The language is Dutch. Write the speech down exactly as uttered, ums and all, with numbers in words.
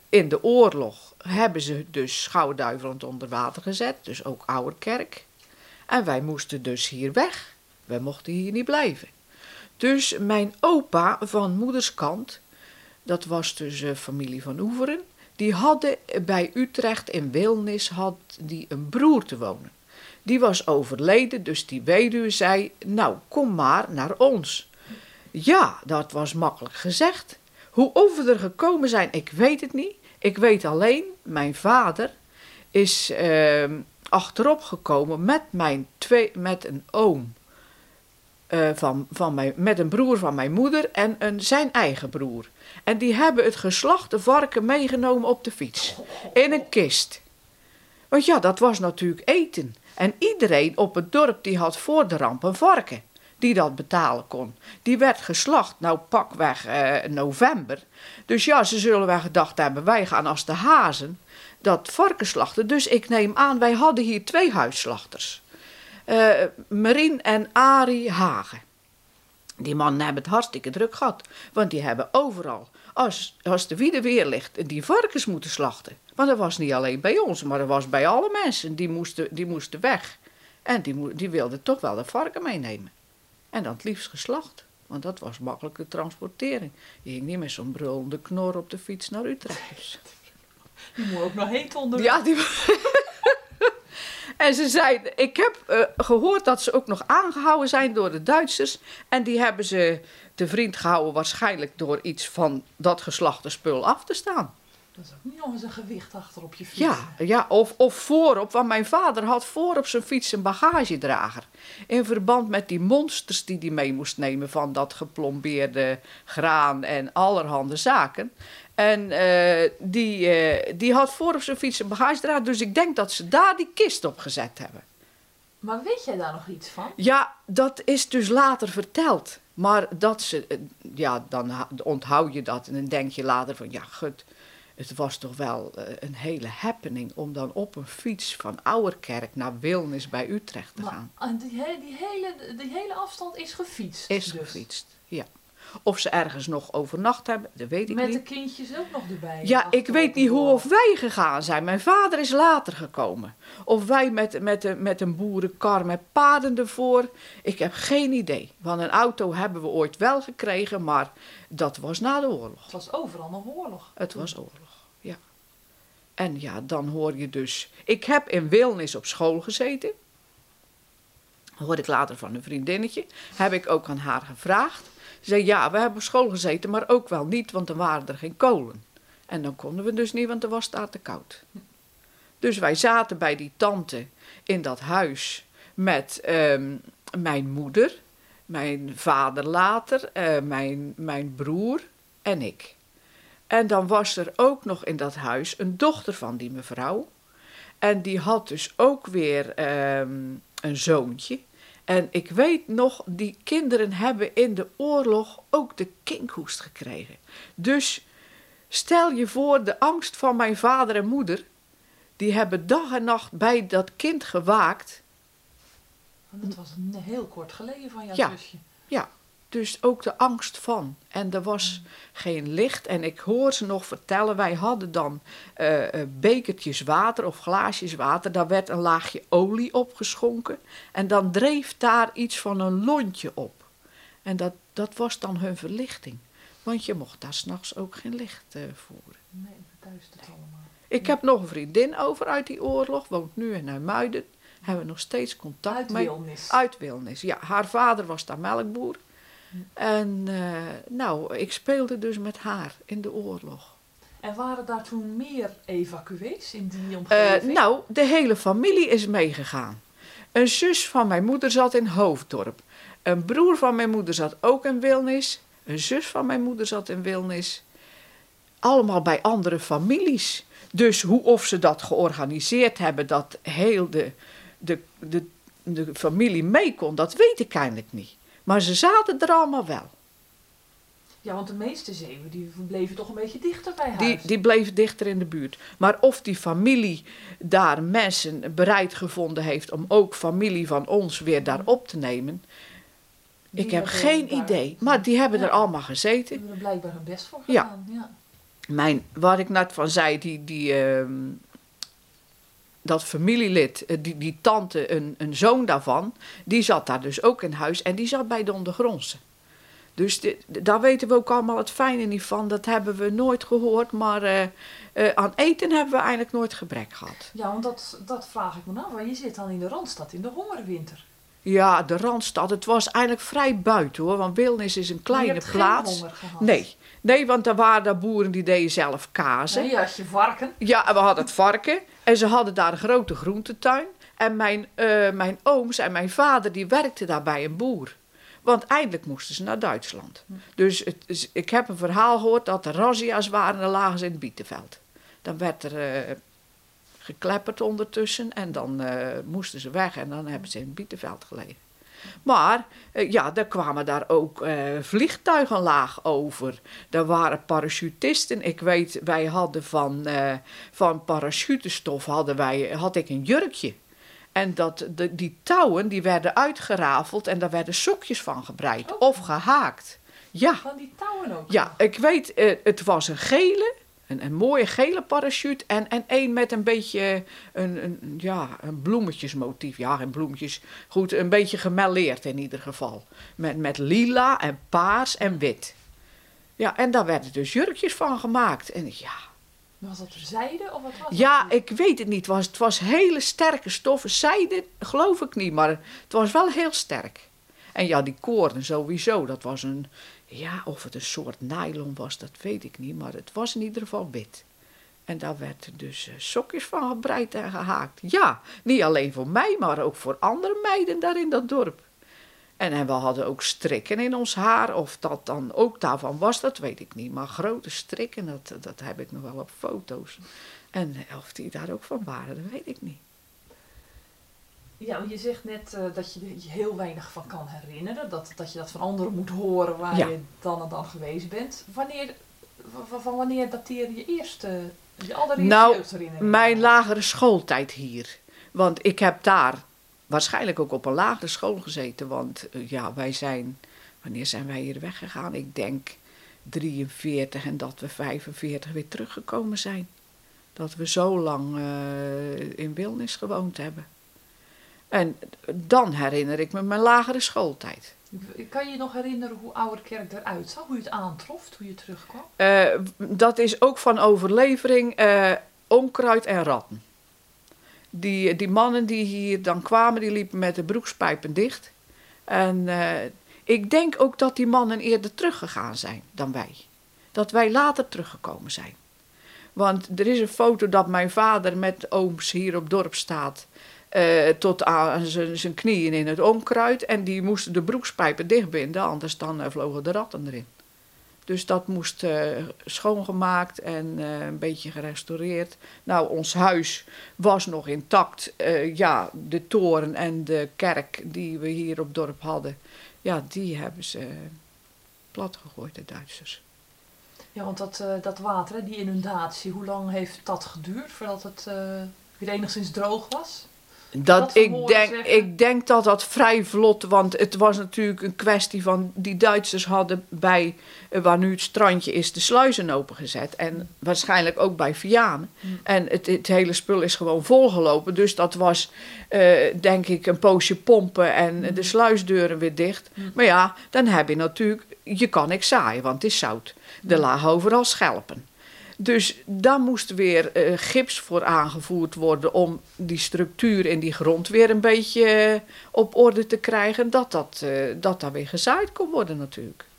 in de oorlog hebben ze dus Schouwen-Duiveland onder water gezet, dus ook Ouwerkerk. En wij moesten dus hier weg. Wij mochten hier niet blijven. Dus mijn opa van moederskant, dat was dus uh, familie van Oeveren, die hadden bij Utrecht in Wilnis had die een broer te wonen. Die was overleden, dus die weduwe zei, nou kom maar naar ons. Ja, dat was makkelijk gezegd. Hoe of we er gekomen zijn, ik weet het niet. Ik weet alleen, mijn vader is uh, achterop gekomen met, mijn twee, met een oom, uh, van, van mijn, met een broer van mijn moeder en een, zijn eigen broer. En die hebben het geslachte varken meegenomen op de fiets, in een kist. Want ja, dat was natuurlijk eten. En iedereen op het dorp die had voor de ramp een varken die dat betalen kon. Die werd geslacht, nou pakweg uh, november. Dus ja, ze zullen wel gedacht hebben, wij gaan als de hazen dat varken slachten. Dus ik neem aan, wij hadden hier twee huisslachters. Uh, Marien en Arie Hagen. Die mannen hebben het hartstikke druk gehad. Want die hebben overal, als, als de wiede weer ligt, die varkens moeten slachten. Want dat was niet alleen bij ons, maar dat was bij alle mensen. Die moesten, die moesten weg. En die, die wilden toch wel de varken meenemen. En dan het liefst geslacht. Want dat was makkelijk te transporteren. Je ging niet met zo'n brullende knor op de fiets naar Utrecht. Dus. Die moet ook nog heet onder. Ja, die... En ze zeiden, ik heb uh, gehoord dat ze ook nog aangehouden zijn door de Duitsers. En die hebben ze te vriend gehouden waarschijnlijk door iets van dat geslachte spul af te staan. Dat is ook niet nog eens een gewicht achter op je fiets. Ja, ja of, of voorop, want mijn vader had voor op zijn fiets een bagagedrager. In verband met die monsters die hij mee moest nemen van dat geplombeerde graan en allerhande zaken. En uh, die, uh, die had voor op zijn fiets een bagagedrager, dus ik denk dat ze daar die kist op gezet hebben. Maar weet jij daar nog iets van? Ja, dat is dus later verteld. Maar dat ze, uh, ja, dan onthoud je dat en dan denk je later van, ja, gut. Het was toch wel uh, een hele happening om dan op een fiets van Ouwerkerk naar Wilnis bij Utrecht te maar, gaan. En die, die, hele, die hele afstand is gefietst? Is dus. gefietst, ja. Of ze ergens nog overnacht hebben, dat weet ik Met niet. Met de kindjes ook nog erbij? Ja, ik weet niet hoe of wij gegaan zijn. Mijn vader is later gekomen. Of wij met, met, met een boerenkar met paarden ervoor. Ik heb geen idee. Want een auto hebben we ooit wel gekregen, maar dat was na de oorlog. Het was overal nog oorlog. Het was oorlog, ja. En ja, dan hoor je dus... Ik heb in Wilnis op school gezeten. Hoorde ik later van een vriendinnetje. Heb ik ook aan haar gevraagd. Ze zei, ja, we hebben op school gezeten, maar ook wel niet, want er waren er geen kolen. En dan konden we dus niet, want er was het daar te koud. Dus wij zaten bij die tante in dat huis met um, mijn moeder, mijn vader later, uh, mijn, mijn broer en ik. En dan was er ook nog in dat huis een dochter van die mevrouw. En die had dus ook weer um, een zoontje. En ik weet nog, die kinderen hebben in de oorlog ook de kinkhoest gekregen. Dus stel je voor, de angst van mijn vader en moeder, die hebben dag en nacht bij dat kind gewaakt. Dat was een heel kort geleden van jouw ja, zusje. Ja, dus ook de angst van. En er was mm. geen licht. En ik hoor ze nog vertellen, wij hadden dan uh, bekertjes water of glaasjes water. Daar werd een laagje olie opgeschonken. En dan dreef daar iets van een lontje op. En dat, dat was dan hun verlichting. Want je mocht daar 's nachts ook geen licht uh, voeren. Nee, dat duistert allemaal. Ik heb nog een vriendin over uit die oorlog, woont nu in Nijmuiden. Hebben we nog steeds contact uit mee. Wilnis. Uit Wilnis, ja. Haar vader was daar melkboer. En uh, nou, ik speelde dus met haar in de oorlog. En waren daar toen meer evacuees in die omgeving? Uh, nou, de hele familie is meegegaan. Een zus van mijn moeder zat in Hoofddorp. Een broer van mijn moeder zat ook in Wilnis. Een zus van mijn moeder zat in Wilnis. Allemaal bij andere families. Dus hoe of ze dat georganiseerd hebben, dat heel de, de, de, de familie mee kon, dat weet ik eigenlijk niet. Maar ze zaten er allemaal wel. Ja, want de meeste Zeeuwen die bleven toch een beetje dichter bij huis. Die, die bleven dichter in de buurt. Maar of die familie daar mensen bereid gevonden heeft om ook familie van ons weer daar op te nemen, die ik heb geen daar, idee. Maar die hebben ja, er allemaal gezeten. Die hebben er blijkbaar hun best voor gedaan. Ja. Ja. mijn, wat ik net van zei, die, die, uh, dat familielid, uh, die, die tante, een, een zoon daarvan, die zat daar dus ook in huis en die zat bij de ondergrondse. Dus de, daar weten we ook allemaal het fijne niet van. Dat hebben we nooit gehoord, maar uh, uh, aan eten hebben we eigenlijk nooit gebrek gehad. Ja, want dat, dat vraag ik me af, want je zit dan in de Randstad in de hongerwinter. Ja, de Randstad, het was eigenlijk vrij buiten hoor, want Wilnis is een kleine je hebt plaats. Geen honger gehad. Nee, nee, want er waren daar boeren die deden zelf kazen. Nee, je had je varken. Ja, en we hadden het varken en ze hadden daar een grote groentetuin. En mijn, uh, mijn ooms en mijn vader die werkten daar bij een boer. Want eindelijk moesten ze naar Duitsland. Hm. Dus het, ik heb een verhaal gehoord dat er razzia's waren en dan lagen ze in het bietenveld. Dan werd er uh, geklepperd ondertussen en dan uh, moesten ze weg en dan hebben ze in het bietenveld gelegen. Maar uh, ja, er kwamen daar ook uh, vliegtuigen laag over. Er waren parachutisten. Ik weet, wij hadden van, uh, van parachutestof hadden wij, had ik een jurkje. En dat, de, die touwen die werden uitgerafeld en daar werden sokjes van gebreid. Oh. Of gehaakt. Ja. Van die touwen ook? Ja, ik weet, uh, het was een gele, een, een mooie gele parachute en, en een met een beetje een, een, ja, een bloemetjesmotief. Ja, geen bloemetjes. Goed, een beetje gemelleerd in ieder geval. Met, met lila en paars en wit. Ja, en daar werden dus jurkjes van gemaakt. En ja... Was dat zijde of wat was ja, dat? ik weet het niet. Het was, het was hele sterke stoffen. Zijde geloof ik niet, maar het was wel heel sterk. En ja, die koorden sowieso. Dat was een, ja, of het een soort nylon was, dat weet ik niet. Maar het was in ieder geval wit. En daar werd dus uh, sokjes van gebreid en gehaakt. Ja, niet alleen voor mij, maar ook voor andere meiden daar in dat dorp. En, en we hadden ook strikken in ons haar. Of dat dan ook daarvan was, dat weet ik niet. Maar grote strikken, dat, dat heb ik nog wel op foto's. En of die daar ook van waren, dat weet ik niet. Ja, je zegt net uh, dat je er heel weinig van kan herinneren. Dat, dat je dat van anderen moet horen waar ja. je dan en dan geweest bent. Wanneer, van, van wanneer dateer je eerste, je allereerste nou, jeugdherinnering? Mijn lagere schooltijd hier. Want ik heb daar... waarschijnlijk ook op een lagere school gezeten, want uh, ja, wij zijn, wanneer zijn wij hier weggegaan? Ik denk drieënveertig en dat we vijfenveertig weer teruggekomen zijn. Dat we zo lang uh, in Wilnis gewoond hebben. En dan herinner ik me mijn lagere schooltijd. Kan je je nog herinneren hoe Ouwerkerk eruit zag? Hoe je het aantrof toen je terugkwam? Uh, dat is ook van overlevering uh, onkruid en ratten. Die, die mannen die hier dan kwamen, die liepen met de broekspijpen dicht. En uh, ik denk ook dat die mannen eerder teruggegaan zijn dan wij. Dat wij later teruggekomen zijn. Want er is een foto dat mijn vader met ooms hier op dorp staat. Uh, tot aan zijn knieën in het onkruid. En die moesten de broekspijpen dichtbinden, anders dan uh, vlogen de ratten erin. Dus dat moest uh, schoongemaakt en uh, een beetje gerestaureerd. Nou, ons huis was nog intact. Uh, ja, de toren en de kerk die we hier op dorp hadden, ja, die hebben ze plat gegooid, de Duitsers. Ja, want dat, uh, dat water, hè, die inundatie, hoe lang heeft dat geduurd voordat het uh, weer enigszins droog was? Dat, ik, denk, ik denk dat dat vrij vlot, want het was natuurlijk een kwestie van... die Duitsers hadden bij, uh, waar nu het strandje is, de sluizen opengezet. En mm. waarschijnlijk ook bij Vianen. Mm. En het, het hele spul is gewoon volgelopen. Dus dat was, uh, denk ik, een poosje pompen en mm. de sluisdeuren weer dicht. Mm. Maar ja, dan heb je natuurlijk... je kan niks zaaien, want het is zout. Mm. Er lagen overal schelpen. Dus daar moest weer uh, gips voor aangevoerd worden om die structuur in die grond weer een beetje uh, op orde te krijgen. Dat dat, uh, dat daar weer gezaaid kon worden natuurlijk.